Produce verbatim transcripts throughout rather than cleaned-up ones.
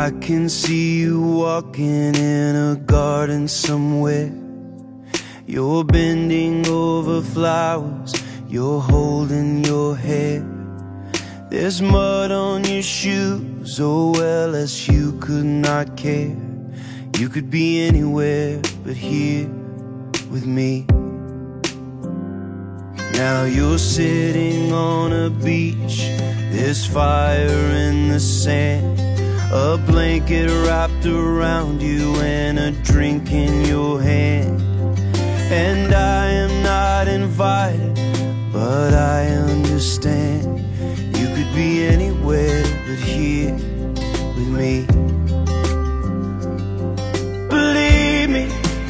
I can see you walking in a garden somewhere. You're bending over flowers, you're holding your hair. There's mud on your shoes, oh well, as you could not care. You could be anywhere but here with me. Now you're sitting on a beach, there's fire in the sand, a blanket wrapped around you and a drink in your hand. And I am not invited, but I understand. You could be anywhere but here with me. Believe me,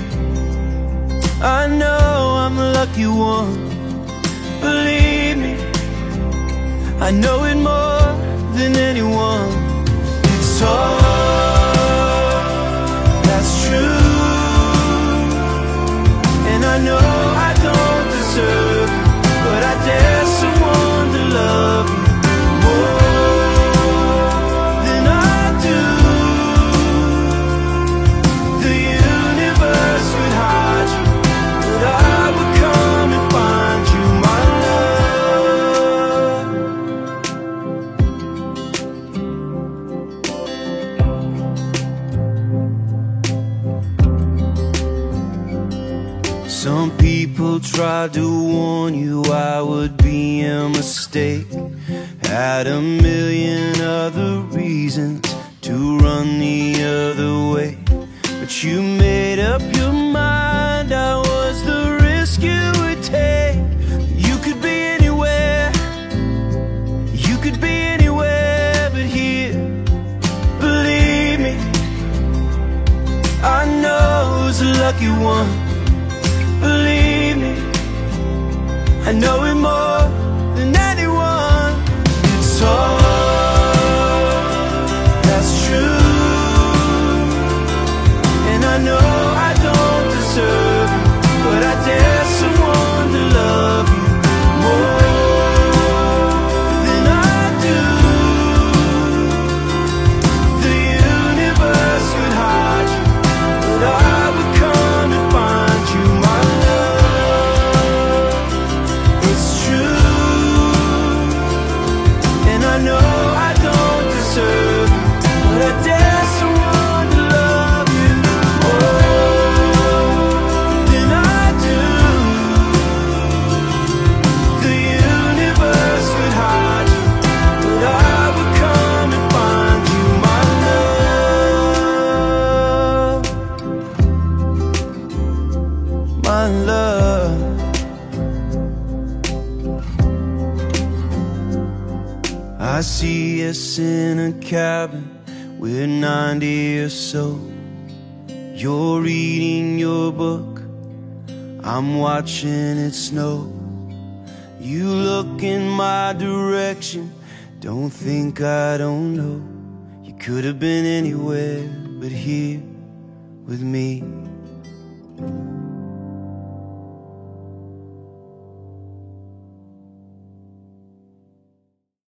I know I'm the lucky one. Believe me, I know it more than anyone. It's hard, that's true. And I know I don't deserve it, but I dare someone to love you more than I do. The universe would hide you, but I would come and find you, my love. Some people tried to warn you I would be a mistake. Had a million other reasons to run the other way, but you made up your mind I was the risk you would take. You could be anywhere, you could be anywhere but here. Believe me, I know who's the lucky one. Believe me, I know it more than anyone. It's hard, that's true. And I know I don't deserve you, but I dare someone to love you more than I do. The universe would hide you, but I would come and find you, my I know I don't deserve you, but I dare someone to love you more than I do. The universe would hide you, but I would come and find you, my love, my love. I see us in a cabin, we're ninety or so. You're reading your book, I'm watching it snow. You look in my direction, don't think I don't know. You could have been anywhere but here with me.